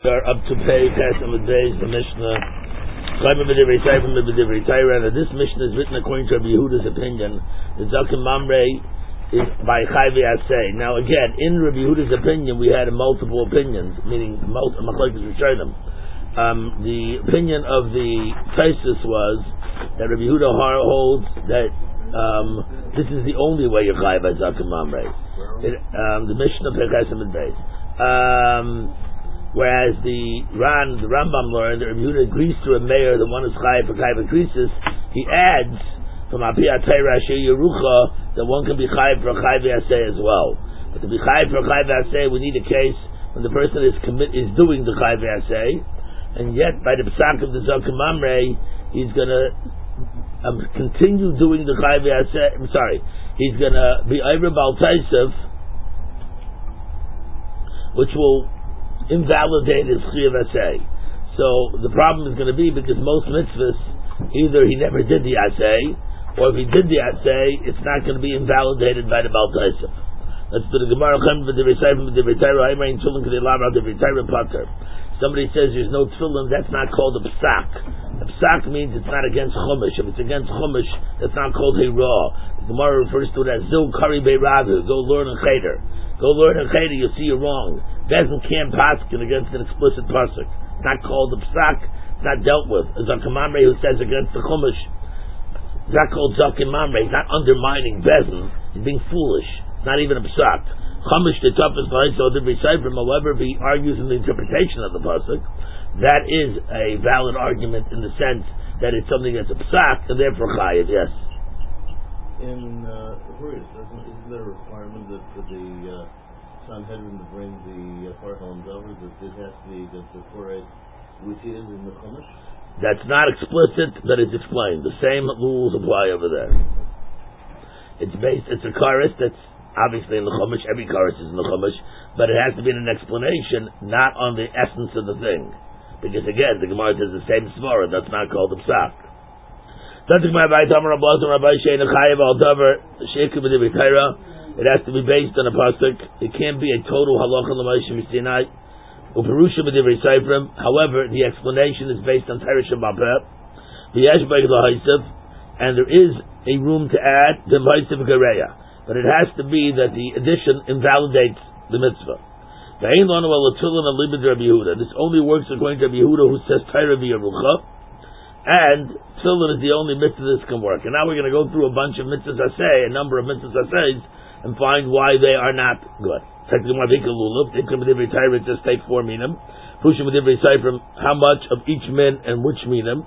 Pater up to pay Pesach with Beis, the Mishnah. And this Mishnah is written according to Rabbi Yehuda's opinion. The Zakim Mamre is by Chayvi Asay. Now again, in Rabbi Yehuda's opinion, we had multiple opinions, meaning Machlokes Rishonim. The opinion of the Taisus was that Rabbi Yehuda holds that this is the only way you Chayv by Zakim Mamre. The Mishnah Pechasim and Beis. Whereas the Rambam learned that Rabbi Yehuda agrees to a mayor, the one who's chayav for chayav krisis. He adds from Apiyat Rashi Yerucha that one can be chayav for chayav asay as well. But to be chayav for chayav asay, we need a case when the person is doing the chayav asay, and yet by the psak of the Zakim Mamre, he's going to continue doing the chayav asay. I'm sorry, he's going to be over Bal Taisav, which will invalidate his chiyuv asay. So the problem is going to be because most mitzvahs, either he never did the asay, or if he did the asay, it's not going to be invalidated by the Baal Taisav. Let's do the Gemara. Somebody says there's no tefillin, that's not called a psak. A psak means it's not against chumash. If it's against chumash, that's not called hirah. The Gemara refers to it as zil kari beiravu. Go learn a cheder. Go learn a cheder, you'll see you're wrong. Bezin can't paskin against an explicit pasuk. It's not called a psak. It's not dealt with. A Zakim Mamre who says against the chumash, it's not called Zakim Mamre. He's not undermining Bezin. He's being foolish. It's not even a psak. Chumash the toughest line, so the B'Seifrim, however, he argues in the interpretation of the pasuk. That is a valid argument in the sense that it's something that's a psak and therefore chayiv. Yes. In Hurrius, isn't there a requirement that for the Sanhedrin to bring the Farhans over, that it has to be against the Torah which is in the Chumash? That's not explicit, but it's explained. The same rules apply over there. It's a chorus that's obviously in the Chumash. Every chorus is in the Chumash, but it has to be in an explanation, not on the essence of the thing. Because again, the Gemara says the same svara. That's not called a psak. It has to be based on a pasuk. It can't be a total halacha l'maisha misinai. Uperusha b'divrei seifrim. However, the explanation is based on Teresh Bapeh. V'yesh b'eg l'haisav, and there is a room to add the haisav gareya, but it has to be that the addition invalidates the mitzvah. V'ein lanu al tefillin al libed Rabbi Yehuda. This only works according to Rabbi Yehuda, who says Torah v'yerucha. And tefillin is the only mitzvah this can work. And now we're going to go through a bunch of mitzvahs asay, a number of mitzvahs asays, and find why they are not good. Just take 4 minim. How much of each min and which minim?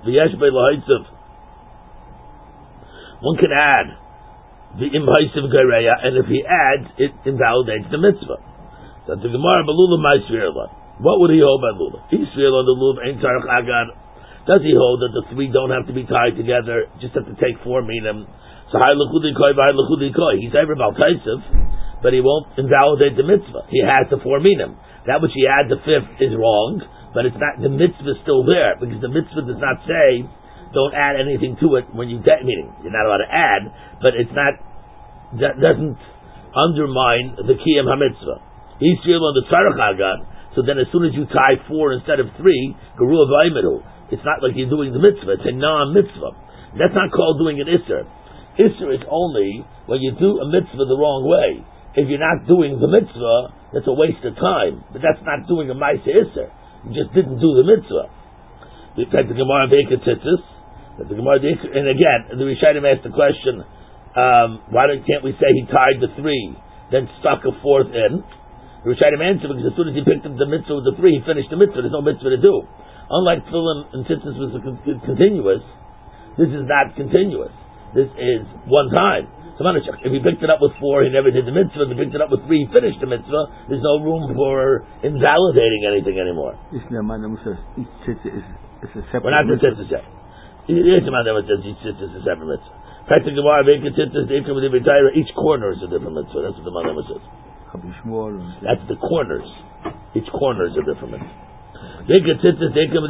One can add the imhaisav gareya, and if he adds, it invalidates the mitzvah. So the Gemara balula ma'isvirla. What would he hold by lulav? Isvirla the lulav ain't tarach agar. Does he hold that the 3 don't have to be tied together, just have to take 4 minim? So he's ever about Taisav, but he won't invalidate the mitzvah. He has the 4 minim. That which he adds the 5th is wrong, but it's not. The mitzvah is still there because the mitzvah does not say don't add anything to it when you meaning you're not allowed to add, but it's not. That doesn't undermine the kiyam hamitzvah. He's still on the tzarach agan. So then, as soon as you tie 4 instead of 3, geruah v'aymidu. It's not like you're doing the mitzvah. It's a non-mitzvah. That's not called doing an isser. Isser is only when you do a mitzvah the wrong way. If you're not doing the mitzvah, that's a waste of time. But that's not doing a ma'aseh isser. You just didn't do the mitzvah. We take the Gemara Beikah Tzitzis. And again, the Rishonim asked the question, why can't we say he tied the 3, then stuck a 4th in? The Rishonim answered because as soon as he picked up the mitzvah with the 3, he finished the mitzvah. There's no mitzvah to do. Unlike tefillin and tzitzis was continuous, this is not continuous. This is one time. So if he picked it up with 4, he never did the mitzvah. If he picked it up with 3, he finished the mitzvah. There's no room for invalidating anything anymore. Each tzitzis is a separate. We're not the tzitzis yet. Each man that says each tzitzis is a separate mitzvah. Each corner is a different mitzvah. That's what the Malama says. That's the corners. Each corner is a different mitzvah. You have tzitzis, you can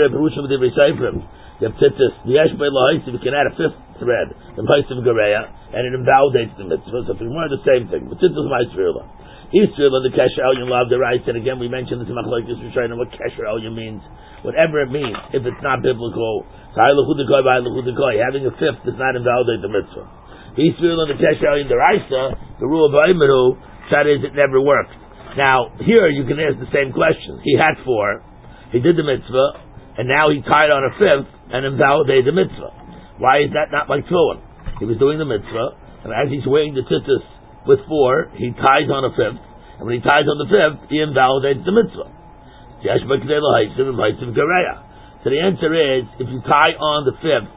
add a 5th thread, the haisav gareya, and it invalidates the mitzvah. So if you want the same thing, but tzitzis ma'isvirla. Israel and the Kesher Elyon love the rights, and again we mentioned this in Machlokes Rishonim what Kesher Elyon means. Whatever it means, if it's not biblical, so having a fifth does not invalidate the mitzvah. Israel and the Kesher Elyon the Raisa, the rule of Aimeru, that is, it never worked. Now, here you can ask the same question. He had 4, he did the mitzvah, and now he tied on a fifth and invalidated the mitzvah. Why is that not like tefillin? He was doing the mitzvah, and as he's wearing the tzitzis with 4, he ties on a fifth, and when he ties on the fifth, he invalidates the mitzvah. So the answer is, if you tie on the fifth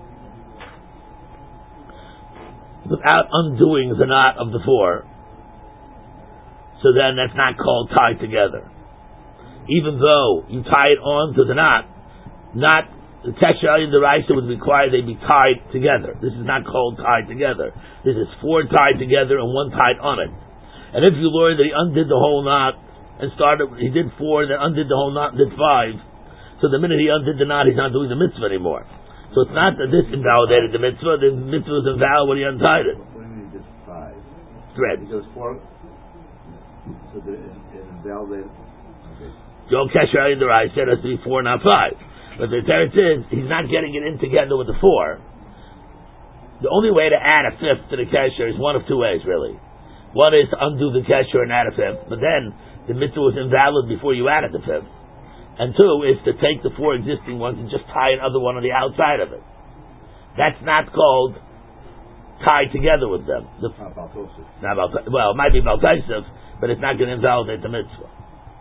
without undoing the knot of the 4, so then that's not called tied together. Even though you tie it on to the knot, the Kesher Elyon the Raisa would require they be tied together. This is not called tied together. This is 4 tied together and 1 tied on it. And if you learn that he undid the whole knot and he did 4, then undid the whole knot and did 5, so the minute he undid the knot, he's not doing the mitzvah anymore. So it's not that this invalidated the mitzvah was invalid when he untied it. What do you mean he did 5? Thread. He goes 4, so it invalidated. Okay. Your Kesher Elyon the Raisa said it has to be 4, not 5. But the teretz is, he's not getting it in together with the 4. The only way to add a fifth to the Kesher is one of 2 ways, really. One is to undo the Kesher and add a fifth, but then the mitzvah was invalid before you added the fifth. And 2 is to take the 4 existing ones and just tie another one on the outside of it. That's not called tied together with them. Well, it might be Baltaisif, but it's not going to invalidate the mitzvah.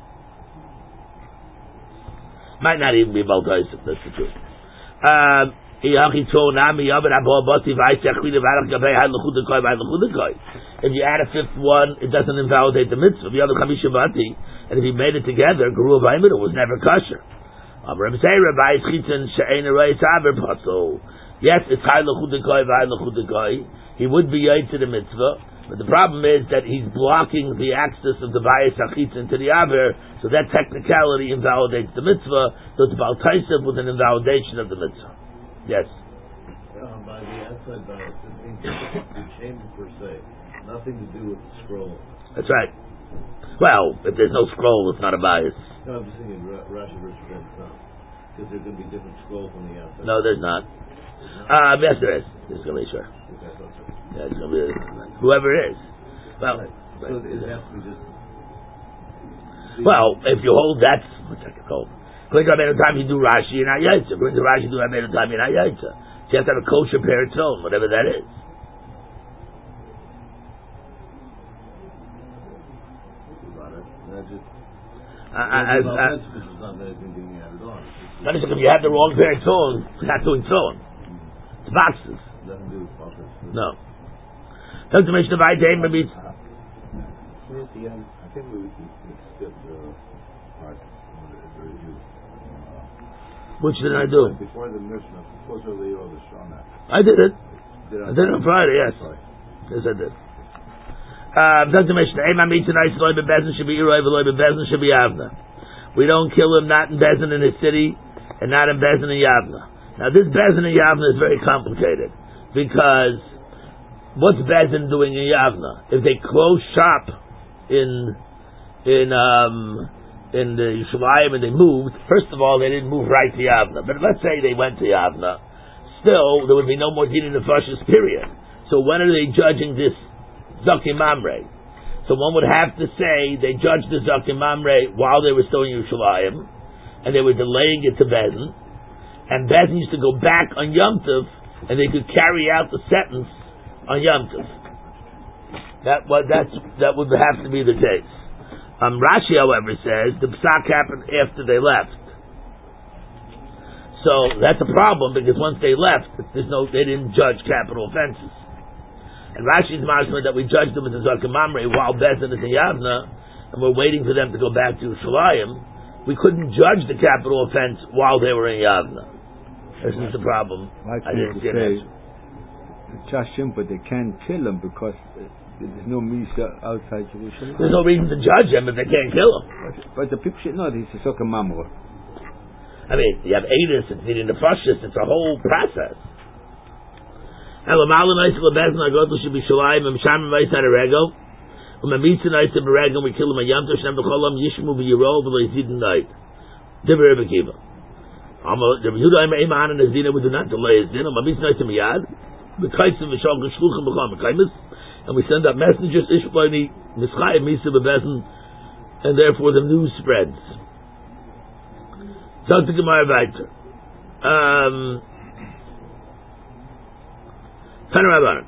Might not even be Baltaisif, that's the truth. If you add a fifth one, it doesn't invalidate the mitzvah. And if he made it together, Guru Vaimer was never kosher. Yes, it's he would be yait to the mitzvah, but the problem is that he's blocking the access of the Bayis Achitzin to the Aver, so that technicality invalidates the mitzvah, so it's Baltaisif with an invalidation of the mitzvah. Yes. By the outside bias, it means the chamber per se, nothing to do with the scroll. That's right. Well, if there's no scroll, it's not a bias. No, I'm just thinking Rashi versus Ben Tom, because there's going to be different scrolls on the outside. No, there's not. Yes, there is. There's going to be sure. Yeah, it's going to be whoever it is. Well, right. So it has to be just. Well, if you hold that, what's that called? According to Rabbeinu Tam, you do Rashi, you're not Yaitza. According to Rashi, you do Rabbeinu Tam, you're not Yaitza. So you have to have a kosher pair of tefillin, whatever that is. If you have the wrong pair of tefillin, it's not doing tefillin. It's boxes. No. Don't you mention the Vayim, maybe. I think we skipped the part of the review. Which did I do? Before the Mishnah, supposedly or the Shana. I did it. I did it on Friday, yes. Sorry. Yes, I did. Don't you mention we don't kill him not in Bezin in his city and not in Bezin in Yavna. Now this Bezin in Yavna is very complicated because what's Bezin doing in Yavna? If they close shop in the Yerushalayim and they moved, first of all they didn't move right to Yavna. But let's say they went to Yavna, still there would be no more din in the Nefashis period. So when are they judging this Zakim Mamre? So one would have to say they judged the Zakim Mamre while they were still in Yerushalayim, and they were delaying it to Bezin, and Bezin used to go back on Yom Tov, and they could carry out the sentence on Yom Tov. That would have to be the case. Rashi, however, says the psak happened after they left. So that's a problem because once they left, they didn't judge capital offenses. And Rashi's mashma that we judged them as a Zakim Mamre while Bezin is in Yavna, and we're waiting for them to go back to Yerushalayim. We couldn't judge the capital offense while they were in Yavna. This is the problem. I didn't get it. It's just simple. They can't kill them because there's no Misa outside Jerusalem. There's no reason to judge them if they can't kill them. But the people should know this is Zakim Mamre. I mean, you have Adis, it's needing the Nefashis, it's a whole process. And And we kill him a Yom Tov, Shem B'cholam, Yishmu B'Yirol, V'Leizid Night. Dibber Rebbe Kiva. Rebbe Yehuda Ema Eman and Azina, we do not delay his din. And we send out messengers, Ishplani, Mischai, Misa B'Bezin, and therefore the news spreads. Zog the Gemara weiter. We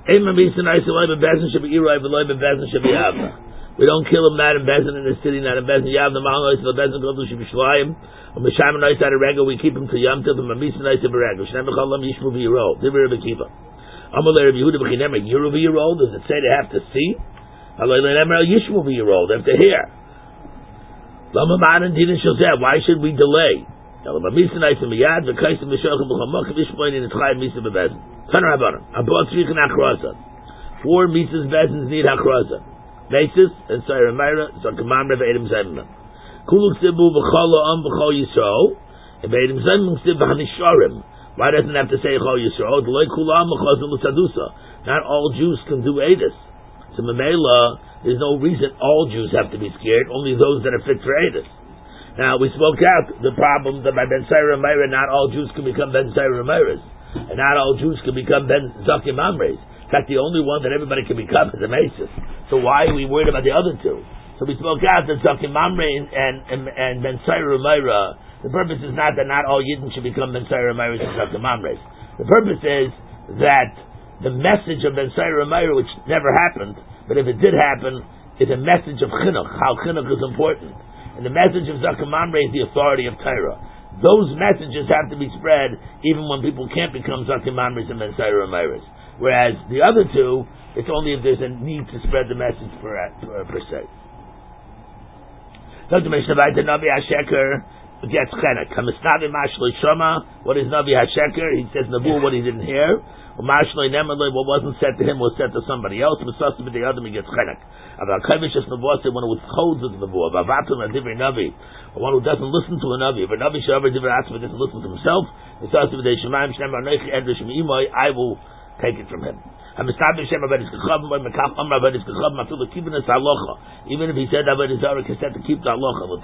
don't kill him not in Bezin in the city, not in Bezin. Yav the Mahalais the Bezin go to Shibishlayim. Or Misham Nice out of Rego, we keep him to Yom Tov and Mamisa Nice of Rego. Shem B'Cholam Yishmu V'Yirol. Dibber Rebbe Kiva. Amalei Rebbe Yehuda B'Chinemer Yiru V'Yirol. Does it say they have to see? Amalei Lemer Yishmu V'Yirol. They have to hear. Lama Ma'anan Dinin Shilzeh. Why should we delay? Mamisa Nice of Miyad V'Kaisim V'Shochem B'Chomok V'Ishplain in the Chai Misa B'Bezin. Tanarabanan. Abot Tzrichin Hakraza. 4 Misas Bezins need Hakraza. Mesis and Saira Meira, Zakamamra Ve'edim Zayman. Kuluk Sibu B'Cholo Am B'Chol Yisrael. And Ve'edim Zayman Sib B'Hanisharim. Why doesn't it have to say Chol Yisrael? D'loi Kulam B'Chazim L'Sadusa. Not all Jews can do Edis. So Mamela, there's no reason all Jews have to be scared, only those that are fit for Edis. Now, we spoke out the problem that by Ben Saira Meira, not all Jews can become Ben Saira Meiras. And not all Jews can become Ben Zakim Amres. In fact, the only one that everybody can become is a Mesis. So why are we worried about the other two? So we spoke out that Zakim Amre and Ben Saira Meira, the purpose is not that not all Yidden should become Ben Saira Meiras and Zakim Amres. The purpose is that the message of Ben Saira Meira, which never happened, but if it did happen, is a message of Chinuch, how Chinuch is important. And the message of Zakim Amre is the authority of Torah. Those messages have to be spread even when people can't become Zakim Amris and Ben Saira Meiras. Whereas the other two, it's only if there's a need to spread the message per se. Dr. Mishnah Nabi HaSheker gets chenek. Hamisnavi Mashloi Shoma, what is Nabi HaSheker? He says Nabu what he didn't hear. Mashloi Nemaloi, what wasn't said to him was said to somebody else. Misasim the other he gets chenek. About Kavish Navose, one who withholds of the Nabu. About Vatum and Divri Navi, one who doesn't listen to a Navi. If a Navi Shavar Divri Atzma doesn't listen to himself, Misasim the Shemaim Shem Arnechi Edrish Meimoi, I will take it from him. Even if he said Avodah Zarah, he said to keep the halacha. But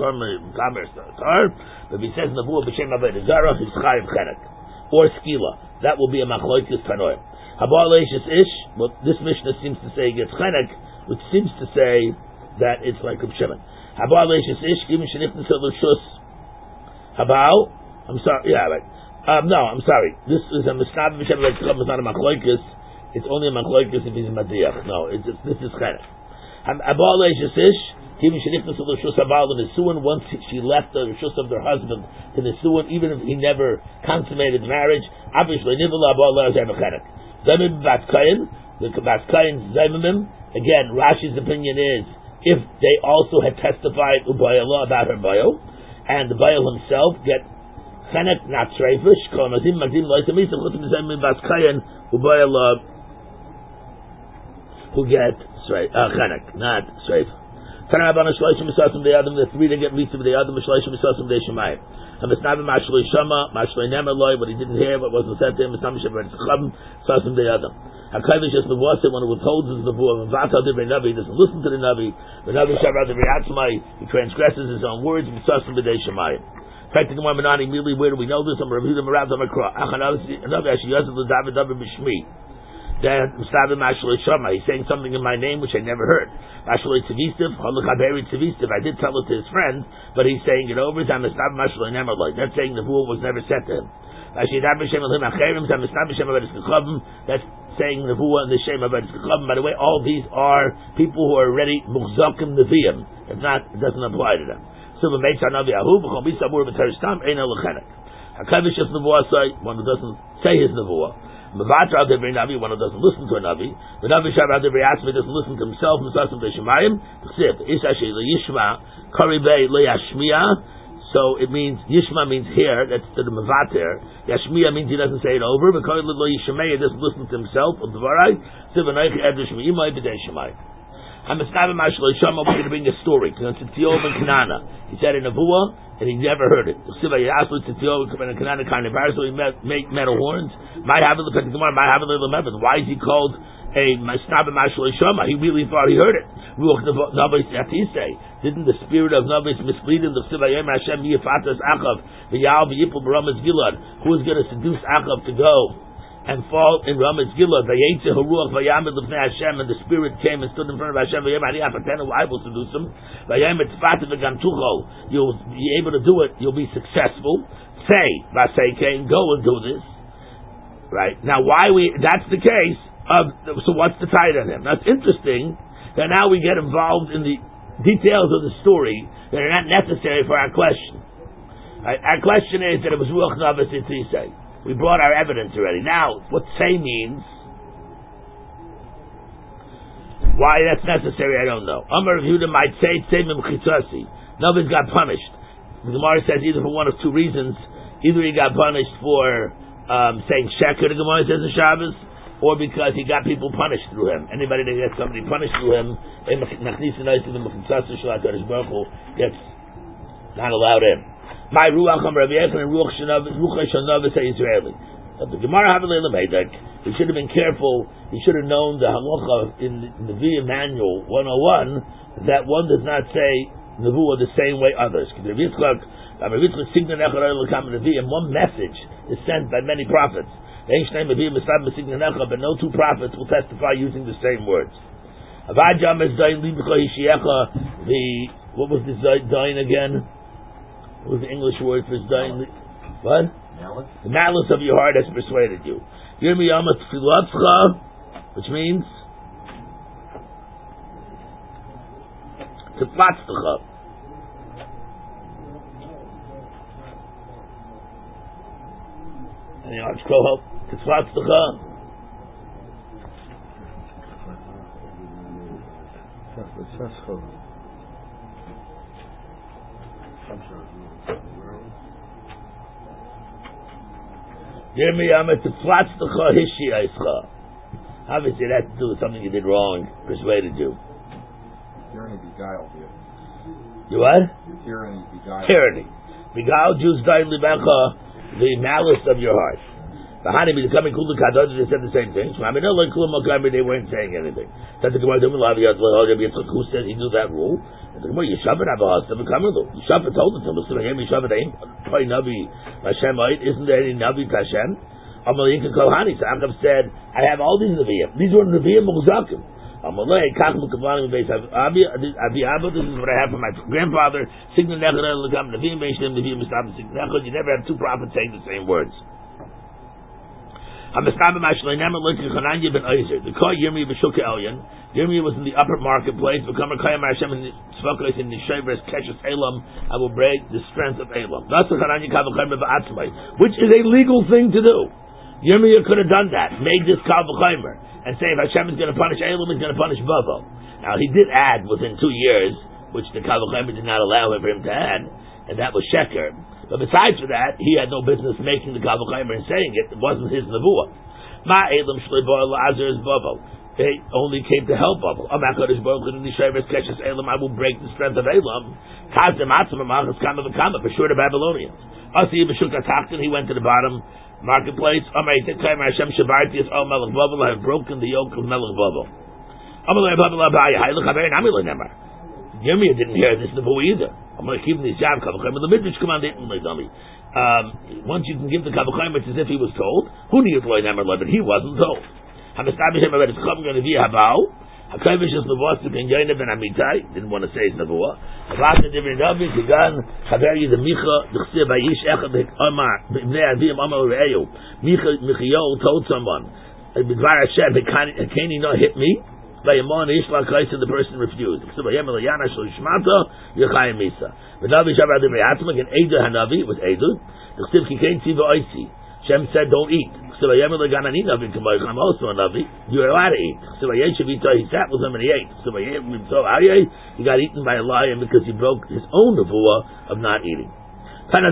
if he says Navuah b'shem Avodah Zarah, he's chayiv chenek or skila. That will be a machlokes tanoim. Habar leishis ish. Well, this Mishnah seems to say he gets chenek, which seems to say that it's like Reb Shimon. Habar leishis ish. Given shenichnas l'shus. Habal. I'm sorry. Yeah, right. No, I'm sorry. This is a mishnah b'shem Avodah Zarah. It's not a machlokes. It's only a machlokes if he's madiach. No, this is chenek. Abal leishis ish. Even shenichnas l'shus habal the nisuin. Once she left the rishus of their husband to nisuin, even if he never consummated marriage, obviously nivala abal leishis chenek. Zaymim bat kayin. The bat kayin zaymim. Again, Rashi's opinion is if they also had testified ubayala about her bayo, and the bayo himself get chenek not shreifish. Kol mazim magdim loisamisa chutzim zaymim bat kayin ubayala who get chenek not shreif. The three that get mitzvah the other Mishloishim Misasim de Shemayim. And Misnabim Mashloi Shama, Mashloi Nemeloi, what he didn't hear, what wasn't said to him, Misnabim Shemayim Tzcham, Sasim de Adam. Hakavish is the Vose, when it withholds his Nevuah, Vata Divrei Navi, he doesn't listen to the Navi, Navi Shabbat Divrei Atzmai, he transgresses his own words, Misasim de Shemayim. Practically more Menani, immediately where do we know this? I'm reviewing Marav Damakra. Achanavi Ashi Yazid David David Bishmi. Then he's saying something in my name which I never heard. I did tell it to his friend, but he's saying it over. That's saying the fool was never said to him. That's saying the fool and the shame of it. By the way, all these are people who are already muhzakim neviim. If not, it doesn't apply to them. So the mates are naviyahu. One who doesn't say his nevuah. Mavatra Devri Navi, one who doesn't listen to a Navi. The Navi Shabbat Devri Atzmi doesn't listen to himself. Misasim Veshemayim. Isashi Yishma Karibei LeYashmiya. So it means Yishma means here. That's to the Mavater. Yashmiya means he doesn't say it over. Because LeYishmeya doesn't listen to himself. Of the Varai. Sivanaych Edrish Meimai B'dei Shemayim. We're going to bring a story. He said in Nevuah, and he never heard it. So he make metal horns. Why is he called a Masnaba Mashal Shama. He really thought he heard it. Didn't the spirit of Navis mislead him? Who is going to seduce Achav to go and fall in Ramatz Gilad? And the spirit came and stood in front of Hashem. I will seduce him. You'll be able to do it. You'll be successful. Say, go and do this. Right now, that's the case. So what's the tie on him? Now it's interesting that now we get involved in the details of the story that are not necessary for our question. Right? Our question is that it was Ruach Navis Yitzisei. We brought our evidence already. Now, what say means, why that's necessary, I don't know. Amar Yehuda might say Tzemim Chitzasi. Navis got punished. The Gemara says either for one of two reasons. Either he got punished for saying Sheker, the Gemara says in Shabbos, or because he got people punished through him. Anybody that gets somebody punished through him, gets not allowed in. My Ruach Rabbi Yechon and Ruach Shanav say Israeli. The Gemara Havalelim Hedek, he should have been careful. He should have known the halacha in the Via Manual 101 that one does not say Nevuah the same way others. And one message is sent by many prophets. But no two prophets will testify using the same words. What was the dain again? What was the English word for dain? What? Malice? The malice of your heart has persuaded you. Which means Teflatztecha. Any arch help? Teflatztecha. Yirmiyama Teflatztecha Hishiyaischa. Obviously, it had to do with something you did wrong, persuaded you. Tyranny beguiled you. You what? Tyranny beguiled. Tyranny. Beguiled you, the malice of your heart. They said the same thing. They weren't saying anything. Who said he knew that rule? Yeshua told it to him. Isn't there any Navi Hashem? Achav said, I have all these Nevi'im. These were Nevi'im Muzakim. This is what I have from my grandfather. You never have two prophets saying the same words. The Yirmiyah was in the upper marketplace. I will break the strength of Elam. Which is a legal thing to do. Yirmiyah could have done that, made this Kal V'Chaimer, and say if Hashem is going to punish Elam, he's going to punish Bavo. Now he did add within 2 years, which the Kal V'Chaimer did not allow for him to add, and that was Sheker. But besides for that, he had no business making the Kal V'Chaimer and saying it. It wasn't his Nevuah. Ma Elam Shleibar Lazar's Bavo. They only came to help Bavo. I will break the strength of Elam. For sure the Babylonians. He went to the bottom marketplace. I have broken the yoke of Melech Bavo. Yirmiyah didn't hear this Nevuah either. I'm going to keep these job Kavachayim. The Midrash commanded once you can give the Kavachayim, it's as if he was told. Who knew it? But he wasn't told. Didn't want to say his Nevuah. Michael told someone, can he not hit me? The person refused. It was Edu. Shem said, don't eat. I'm also a Navi. You're allowed to eat. He sat with him and he ate. He got eaten by a lion because he broke his own Nevuah of not eating. One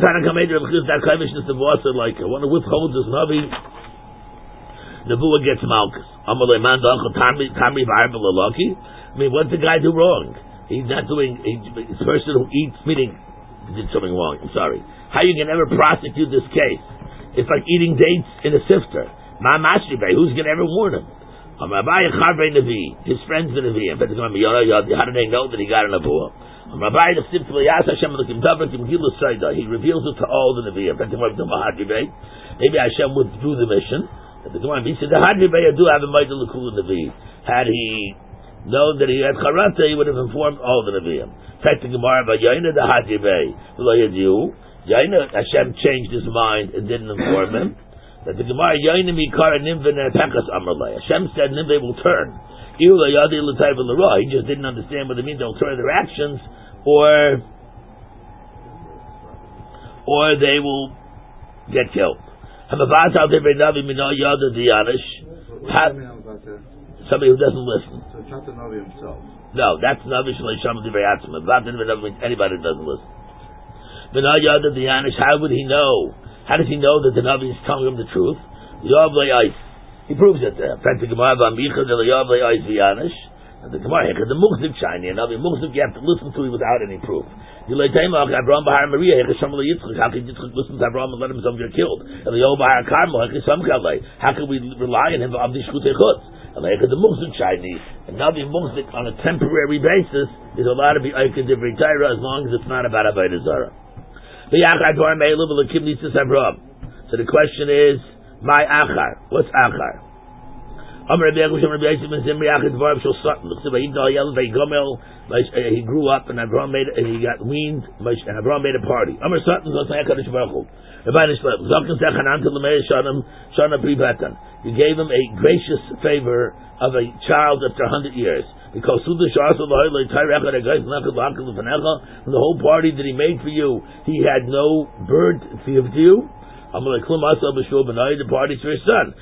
who withholds his Navi, Nevuah gets Malchus. I mean, what's the guy do wrong? He's not doing, he's a person who eats, meaning, he did something wrong, I'm sorry. How you can ever prosecute this case? It's like eating dates in a sifter. Who's going to ever warn him? His friends the Nevi'im. How do they know that he got a Nebuah? He reveals it to all the Nevi'im. Maybe Hashem withdrew the mission. Had he known that he had Charata, he would have informed all the Nevi'im. Hashem changed his mind and didn't inform him. That the Gemara Hashem said Nimve will turn. He just didn't understand what it means. They'll turn their actions, or they will get killed. Somebody who doesn't listen. So it's not the Navi himself. No, that's Navi Shalei Shama Divrei Atzma. Anybody who doesn't listen. How would he know? How does he know that the Navi is telling him the truth? He proves it there. And the Gemara, the Mukhzik Shiny, and Navi Mukhzik you have to listen to it without any proof. How can listen to Abraham and let himself get killed? How can we rely on him? The Mukhzik Shiny, and Navi Mukhzik on a temporary basis is allowed to be Eikad Divrei Torah as long as it's not about Avodah Zarah. So the question is, my achar. What's achar? He grew up and Abraham he got weaned and Abraham made a party. You gave him a gracious favor of a child after 100 years. Because when the whole party that he made for you, he had no bird to give to you. The party's for his son.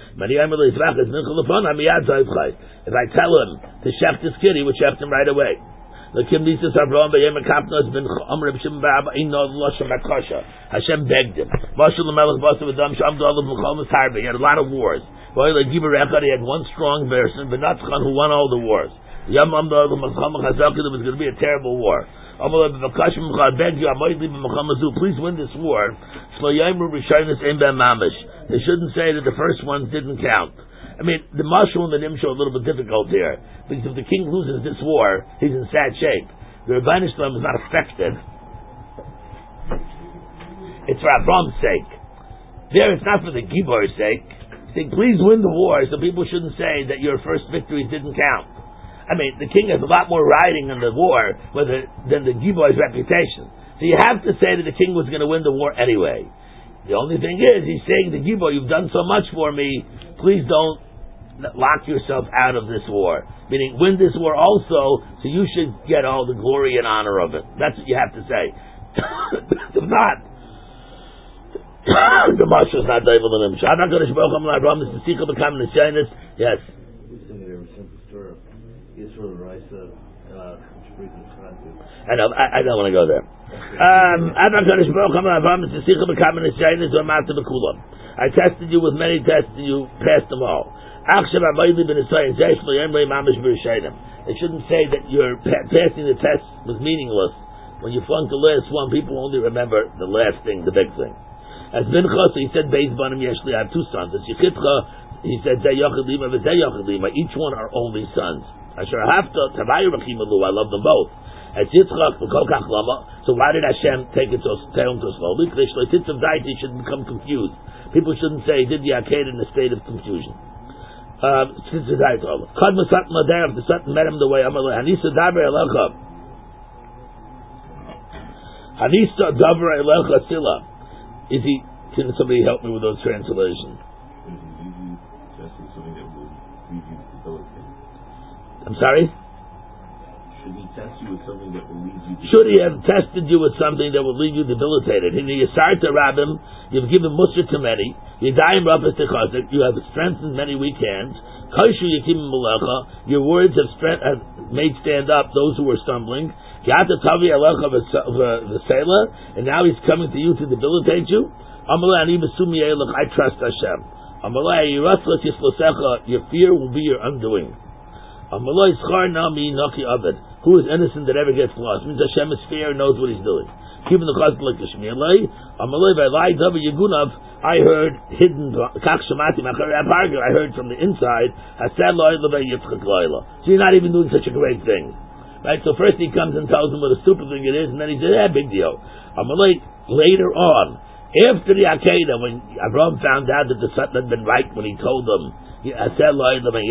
If I tell him to shecht this kid, he would shecht him right away. Hashem begged him. He had a lot of wars. He had one strong person, who won all the wars. There was going to be a terrible war. I beg you, please win this war. They shouldn't say that the first ones didn't count. I mean, the mashal and the nimshal are a little bit difficult here, because if the king loses this war, he's in sad shape. The Rebbeinu Shalom is not affected. It's for Avram's sake. There, it's not for the Gibor's sake. Saying, please win the war, so people shouldn't say that your first victories didn't count. I mean, the king has a lot more riding in the war than the Gibor's reputation. So you have to say that the king was going to win the war anyway. The only thing is, he's saying to Gibor, you've done so much for me, please don't lock yourself out of this war. Meaning, win this war also, so you should get all the glory and honor of it. That's what you have to say. If not, the Moshe is not devil in him. Yes. I know, I don't want to go there. I tested you with many tests and you passed them all. They shouldn't say that your passing the test was meaningless. When you flunked the last one, people only remember the last thing, the big thing. As Mincha, so he said, Beis Banim Yeshli, I have two sons. As Yechitcha, he said, each one are only sons. I love them both. As Yitzchak, so why did Hashem take him so slowly? He should become confused. People shouldn't say, did the Aked in a state of confusion. The Satan met him the way Hanisa Daber Elecha. Hanisa Daber Elecha Sila. Can somebody help me with those translations? I'm sorry? Should he test you with something that will leave you debilitated? Should he have tested you with something that will leave you debilitated? You've given musr to many. You have strengthened many weak hands. Your words have made stand up those who were stumbling. And now he's coming to you to debilitate you. I trust Hashem. Your fear will be your undoing. Who is innocent that ever gets lost? It means Hashem is fair and knows what he's doing. I heard hidden. I heard from the inside. So you're not even doing such a great thing, right? So first he comes and tells him what a stupid thing it is, and then he says, big deal. Later on, after the Akedah, when Abraham found out that the son had been right when he told them, that's the Einish of a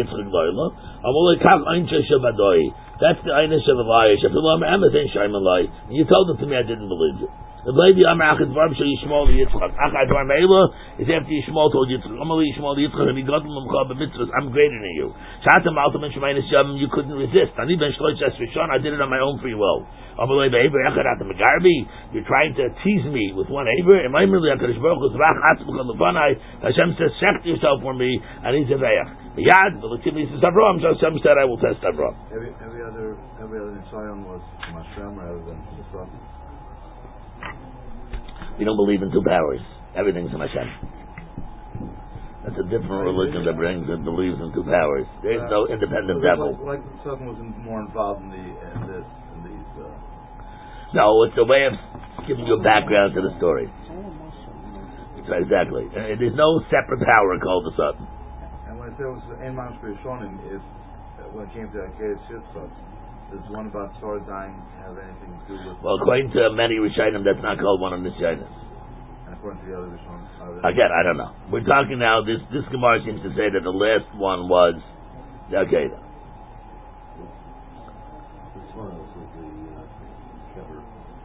liar. You told it to me, I didn't believe you. The lady Amar Achad Varb Shal Yishmael Yitzchak. Achad Varb Meila is after Yishmael told Yitzchak. Amali Yishmael Yitzchak and he got them b'mitzvahs. I'm greater than you. Shatam Altam and Shemaynis Yam. You couldn't resist. Ani Ben Shlosh Es Rishon. I did it on my own free will. Amalei Be'eber Echad Atam Megarbi. You're trying to tease me with one Eber. And my Merli HaKadosh Baruch Hu Zrach Atzmuk on Levanai. Hashem says, "Shecht yourself for me." And he's a Ve'ach. Yad. The L'Tim says Avram. So Hashem said, "I will test Avram." Every other Nisayon was from Hashem rather than from the Son. We don't believe in two powers. Everything's in Hashem. That's a different religion that believes in two powers. There's no independent devil. Like the Son was more involved in these. No, it's a way of giving you a background to the story. Right, exactly. There's no separate power called the Son. And when I say it was Ein Mamash B'Rishonim, if when it came to Akedah Shitzchak, does one about Sarah dying have anything to do with? Well, according to many Rishonim, that's not called one of the Nisyonis. And according to the other Rishonim? Again, I don't know. We're talking now, this Gemara seems to say that the last one was the Akedah. This one was the cover.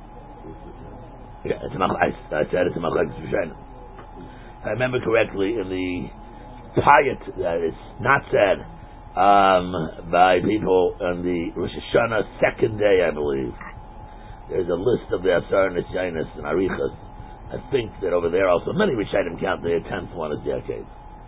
Yeah, I said it's a Machlekes Rishonim. If I remember correctly, in the Payat, that it's not said by people on the Rosh Hashanah second day, I believe. There's a list of the Asar Nisyonis and Arichas. I think that over there also many Rishonim count the 10th one as the Akedah.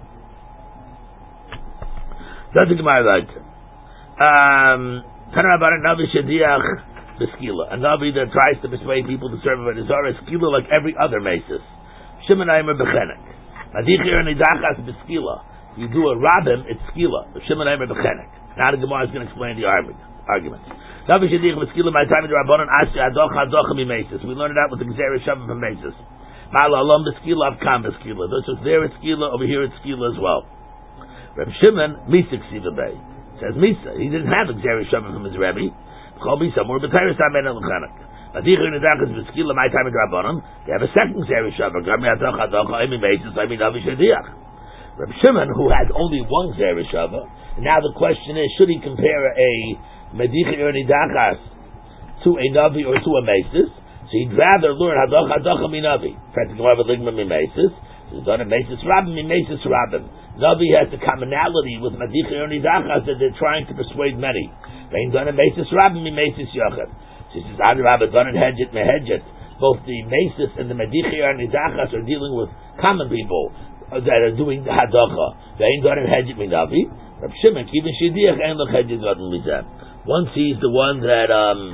That's the Gemara right. About a Navi Shadiach B'Skila, a Navi that tries to persuade people to serve a Zara Skila like every other Mesis. Shimon Aimer B'Chenek. Adichir and Idachas B'Skila. You do a Rabbim, it's Skila. Shimon Aimer B'Chenek. Now the Gemara is going to explain the argument. Navi Shadiach B'Skila, my time in the Rabbanon, Asya Adocha Adocha Mesis. We learned it out with the Gzera Shavim from Mesis. Ma'ala Alam B'Skila, Avkam B'Skila. This is there it's Skila, over here it's Skila as well. Reb Shimon, Misa Ksiva Bey. Says Misa. He didn't have a Gzera Shavim from his Rebbe. Chol Misa, more B'Teiris Amen L'Chenek. Adichir and Idachas B'Skila, my time in the Rabbanon. They have a second Gzera Shavim. Gami Adocha Adocha Mesis, I mean Navi Shadiach. Reb Shimon, who had only one Gzera Shavim, now the question is, should he compare a Medichir and Idachas to a Navi or to a Mesis? So he'd rather learn Hadocha Hadocha Mi Navi. Practically more of a Ligma Mi Mesis. He's done a Mesis Rabbim Mi Mesis Rabbim. Navi has the commonality with Medichir and Idachas that they're trying to persuade many. They've done a Mesis Rabbim Mi Mesis Yochad. So he says, Ad Rabbah done it Hedget Mehedget. Both the Mesis and the Medichir and Idachas are dealing with common people that are doing the Hadocha. They ain't done it Hedget Mi Navi. Reb Shimon, Kivin Shidiach, Ein Loch Hedget Gadol Mizeh. Once he's the one that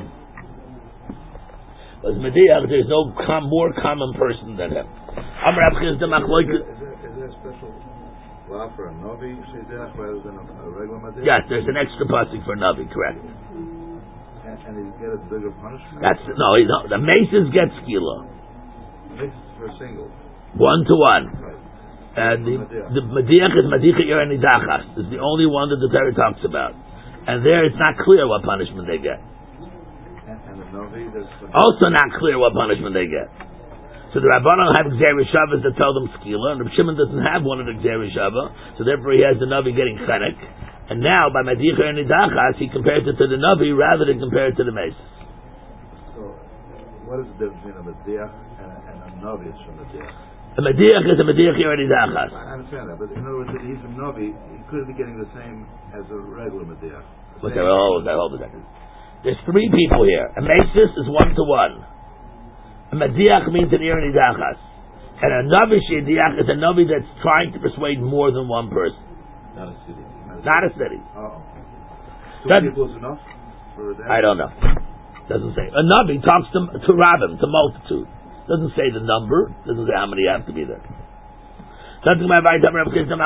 was Mediach, there's no more common person than him. Is there a special law for a Navi Shidiach rather than a regular Mediach? Yes, there's an extra pasuk for Navi, correct. And he get a bigger punishment? The Maces get Skila. Maces for a single. 1-to-1. Right. And the Mediach is Medicha Ir and Idachas. It's the only one that the Torah talks about. And there it's not clear what punishment they get. And the Navi, also not clear what punishment they get. So the Rabbanon have Gzera Shavas that tell them Skila, and Reb Shimon doesn't have one of the Gzera Shavah, so therefore he has the Navi getting Chenek. And now, by Medicha and Idachas, he compares it to the Navi rather than compare it to the Mesis. So, what is the difference between a Mediach and a Navi from a Mediach? A Mediach is a Medicha and Idachas. I understand that, but in other words, if he's a Navi, he could be getting the same as a regular Mediach. Hold a second. There's three people here. A Mesis is 1-to-1. A Mediach means an Ir and Idachas. And a Navi Shidiach is a Navi that's trying to persuade more than one person. Not a city. Not a city. Two people is enough for that? I don't know. Doesn't say. A Navi talks to Rabbim, to multitude. Doesn't say the number. Doesn't say how many have to be there. Something my right the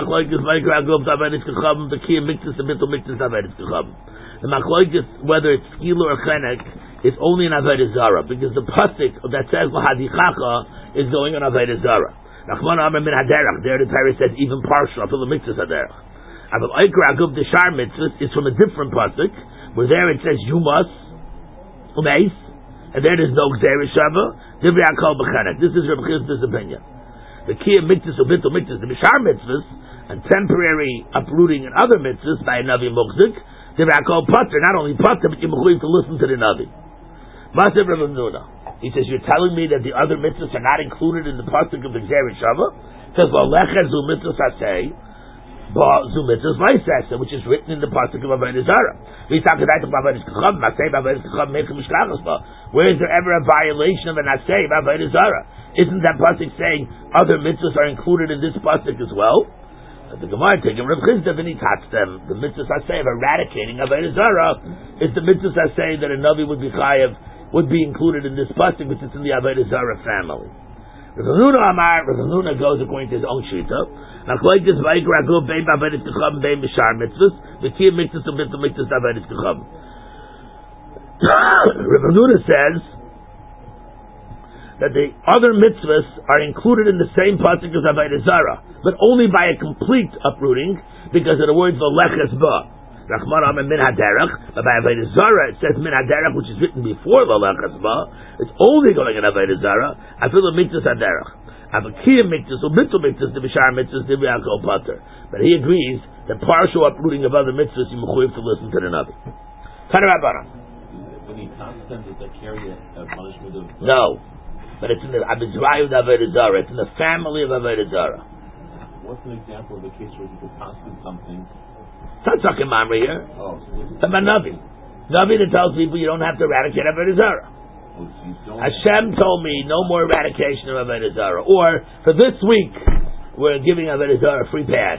Machloikis, whether it's Skila or Chenek, is only in Avodah Zarah, because the pasuk that says Lahadichacha is going on Avodah Zarah. Rachman Amar min haderach. There the Torah says even partial after the mitzvahs haderach. Aval Oikra Agub the Shar mitzvahs is from a different pasuk, where there it says you must umeis, and there is no gzeira shava. Divrei Hakol b'chenek. This is Reb Chizda's opinion. The key of mitzvahs or bittul mitzvahs, the Bishar mitzvahs, and temporary uprooting and other mitzvahs by a Navi Muchzik, Divrei Hakol pater, not only pater, but you're mechuyev to listen to the Navi. Masev Rav Nuna. He says, you're telling me that the other mitzvahs are not included in the pasuk of the Gzeira Shava? He says, well, lecha zu mitzvahs aseh, ba zu mitzvahs v'isesa, which is written in the pasuk of Avodah Zarah. Where is there ever a violation of an aseh of Avodah Zarah? Isn't that pasuk saying other mitzvahs are included in this pasuk as well? The Gemara taking Rav Chizda and he taught them the mitzvahs aseh of eradicating Avodah Zarah is the mitzvahs aseh that a Navi would be chayav, would be included in this pasuk, which is in the Avodah Zarah family. Rav Nuna goes according to his own shita. Now, like this, Vayikra Agub bein b'Avodas Kechavim bein b'Shar mitzvahs, v'kiyah mitzvahs u'mitzvah mitzvahs Avodas Kechavim. Rav Nuna says that the other mitzvahs are included in the same pasuk as Avodah Zarah, but only by a complete uprooting, because of the words v'leches ba. Rachman Amar min haderach, but by Avodah Zarah it says min haderach, which is written before v'leches ba. It's only going in Avodah Zarah. I feel the mitzvahs haderach. But he agrees that partial uprooting of other mitzvahs you mechuyev to listen to the Navi. When he comes them, does that carry a punishment of? No, but it's in the Abizrayu of Avodah Zarah. It's in the family of Avodah Zarah. What's an example of a case where people constant something? It's not talking Mamre here. Oh, it's about Navi. Navi that tells people you don't have to eradicate Avodah Zarah. Hashem told me no more eradication of Avodah Zarah. Or, for this week, we're giving Avodah Zarah a free pass.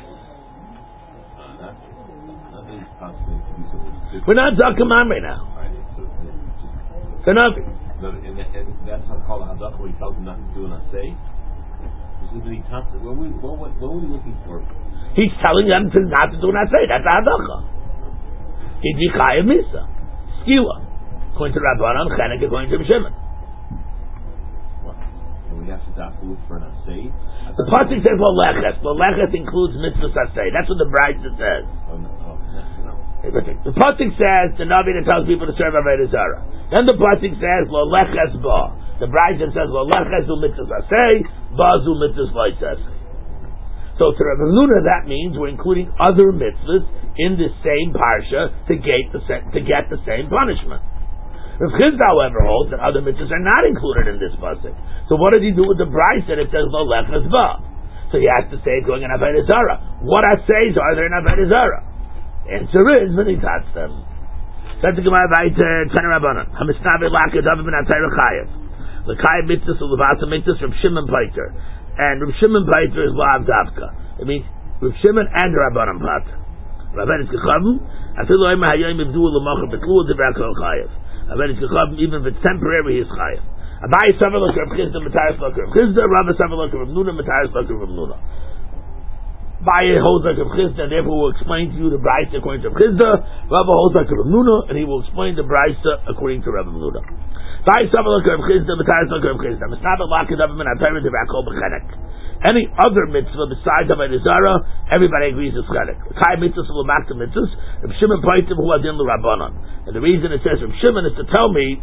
We're not talking Mamre now. It's a Navi. And that's not called a Hadach, where he tells them not to do an Asay. What were we looking for? He's telling them not to do an Asay. That's a Hadacha. He'd be Chayav Misa. Skila. According to Rabbanan, Chenek according to Shimon. What? Do we have to look for an Asay? The pasuk says Loleches. Loleches includes mitzvahs Asay. That's what the bride says. The pasuk says the Navi that tells people to serve Avodah Zarah. Then the pasuk says Loleches ba. The bride says Loleches u mitzvahs Asay, ba zu mitzvahs v'isasay. So to Rav Nuna that means we're including other mitzvahs in the same parsha to get the same punishment. Rav Chizda, however, holds that other mitzvahs are not included in this pasuk. So what does he do with the brayse that it says Loleches ba? So he has to say it's going in Avodah Zarah. What assays are there in Avodah Zarah? Answer is when he touch them. That's the Gemara Vayter Tanei Rabbanan. Hamisnavi Laka David ben Atayra Chayev. The Chayev mitzvahs of Levasa mitzvahs from Shimon Paiter, and Rav Shimon Paiter is Lav Davka. It means Rav Shimon and Rabbanan Pater. Rabbanan Kechavim. Afilu Eimer Hayom Yivdu L'Machar Betlu Divrei Hakol Chayev. Even if it's temporary, he's chayav. Abai Savar L'Rav Chizda Mataris L'Rav Chizda, Rav Savar L'Rav Nuna Mataris L'Rav Nuna. Abai holds like Rav Chizda, and therefore will explain to you the brayse according to Rav Chizda. Rav holds like Rav Nuna, and he will explain the brayse according to Rav Nuna. Abai Savar L'Rav Chizda Mataris L'Rav Chizda. Misnav L'Lakad Avim and Atayra Divrei Hakol B'Chenek. Any other mitzvah besides Avodah Zarah, everybody agrees is chenek. Kai mitzvahs will make the mitzvahs. Rav Shimon Paiter who adin l'Rabbanan. And the reason it says Rav Shimon is to tell me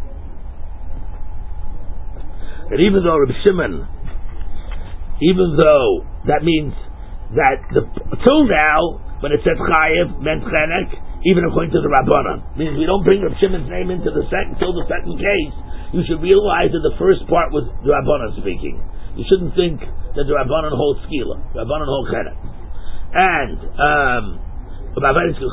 that even though that means that till now when it says chayev meant chenek, even according to the Rabbanan, means we don't bring Rav Shimon's name into the second case. You should realize that the first part was the Rabbanan speaking. You shouldn't think that the Rabbanan hold skila. The Rabbanan hold chenek. And there it's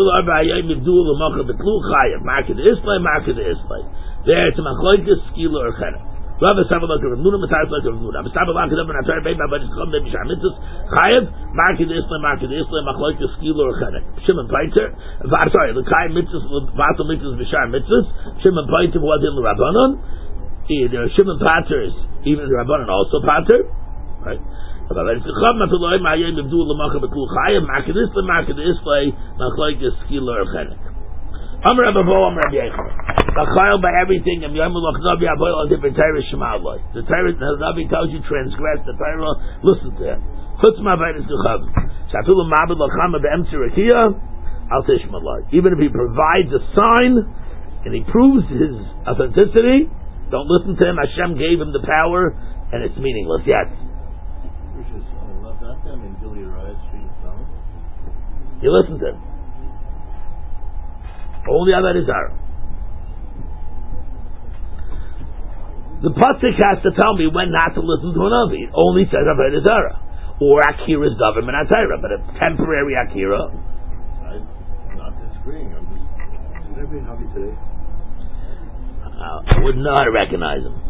a machlokes skila or chenek. Rav Savar L'Rav Nuna Mataris L'Rav Nuna. Savar L'Rav Nuna Mataris L'Rav Nuna. Bishar mitzvahs chayev market Islam machlokes skila or chenek. Shimon Paiter. The chayev mitzvahs vatal mitzvahs bishar mitzvahs. Shimon Paiter who adin l'Rabbanan. There are Shimon Paters, even the Rabbanan also Pater, right? Amar Rabbi Avo, Amar Rabbi Yechon. L'chayil by everything. And Yom L'chnavi Aboil on different Torah Shema Loi. The Torah, the Navi tells you transgress the Torah, listen to him. Chutz Ma'avayis Duchav. Shafilu Ma'abed L'chama Be'emtzi Rekiya, Al Tishma Loi. Even if he provides a sign and he proves his authenticity, don't listen to him. Hashem gave him the power, and it's meaningless. Yes. You listen to him. Only Avodah Zarah. The pasuk has to tell me when not to listen to an Navi. It only says Avodah Zarah or Akira's government Atayra, but a temporary Akira. I'm not disagreeing. I'm just. Should there be a Navi today? I wouldn't know how to recognize him.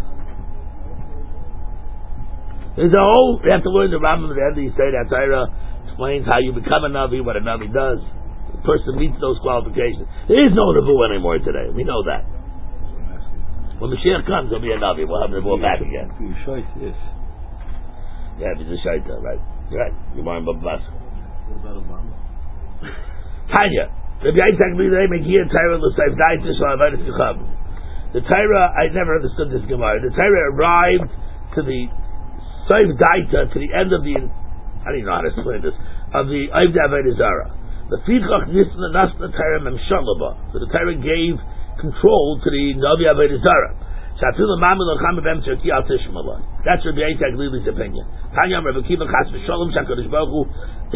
There's a whole. You have to learn the Rambam at the end of the Yisrael Atayra. Explains how you become a Navi, what a Navi does. The person meets those qualifications. There is no Nebuah anymore today. We know that. When Mashiach comes, there'll be a Navi. We'll have Nebuah back again. Yes. Yeah, if he's a Shaita, right? Right. You're wearing Babas. What about Obama? Tanya. The Torah, I never understood this Gemara. The Torah arrived to the Seif Daita, to the end of the, I don't even know how to explain this, of the Avdei Avodah Zarah. The Fichach Nisna Nasna Torah Memshalaba. So the Torah gave control to the Navi Avodah Zarah. Shafilu Ma'amid L'cham B'em Tzerki Al Tishmala. That's Rabbi Yitzchak Lili's opinion. Tanya Rabbi Kiva Chas V'Shalom Shakadosh Baruch Hu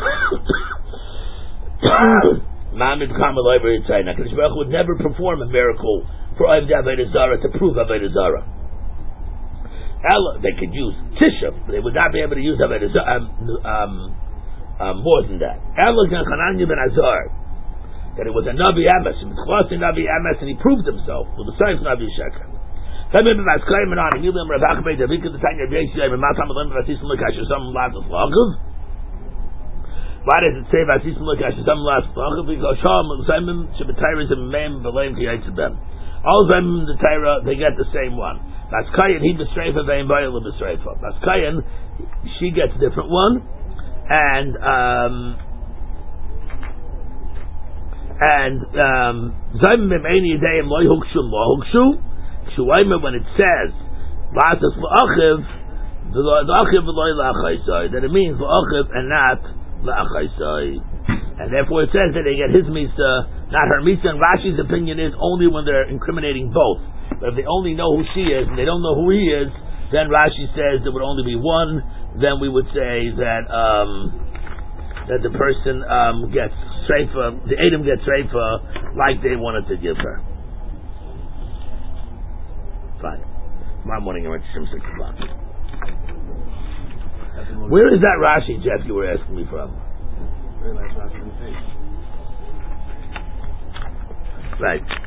Ma'amid L'cham L'Oiver Yitzchak. Now Kadosh Baruch Hu would never perform a miracle for Avdei Avodah Zarah to prove Avodah Zarah. They could use Tisha, they would not be able to use Avodah Zarah. More than that. Chananya ben Azar, that it was a Navi Emes, Navi Emes, and he proved himself with the signs of Navi Sheker. Why does it say Vasisim Lakash Sam last because Simon Shabbatayrim Mem Belaim Kiyatzim? All of them the Torah they get the same one. Vaskayan he B'Streifa Vein Bayil B'Streifa. Vaskayan she gets a different one. And when it says that it means and not and therefore it says that they get his misa, not her misa. And Rashi's opinion is only when they're incriminating both. But if they only know who she is and they don't know who he is, then Rashi says there would only be one. Then we would say that that the person gets treifa, the Adam gets treifa like they wanted to give her. Fine. Tomorrow morning I'm at 6 o'clock. Where is that Rashi, Jeff, you were asking me from? Very last Rashi on the page. Right.